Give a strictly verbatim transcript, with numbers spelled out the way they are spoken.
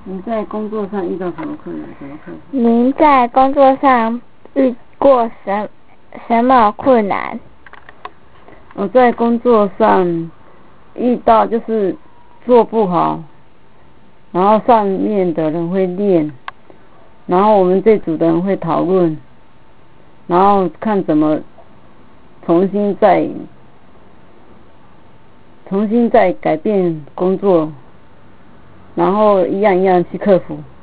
你在工作上遇到什么困难？什么克服？ 您在工作上遇过什什么困难？ 我在工作上遇到就是做不好，然后上面的人会练，然后我们这组的人会讨论，然后看怎么重新再重新再改变工作，然后一样一样去克服。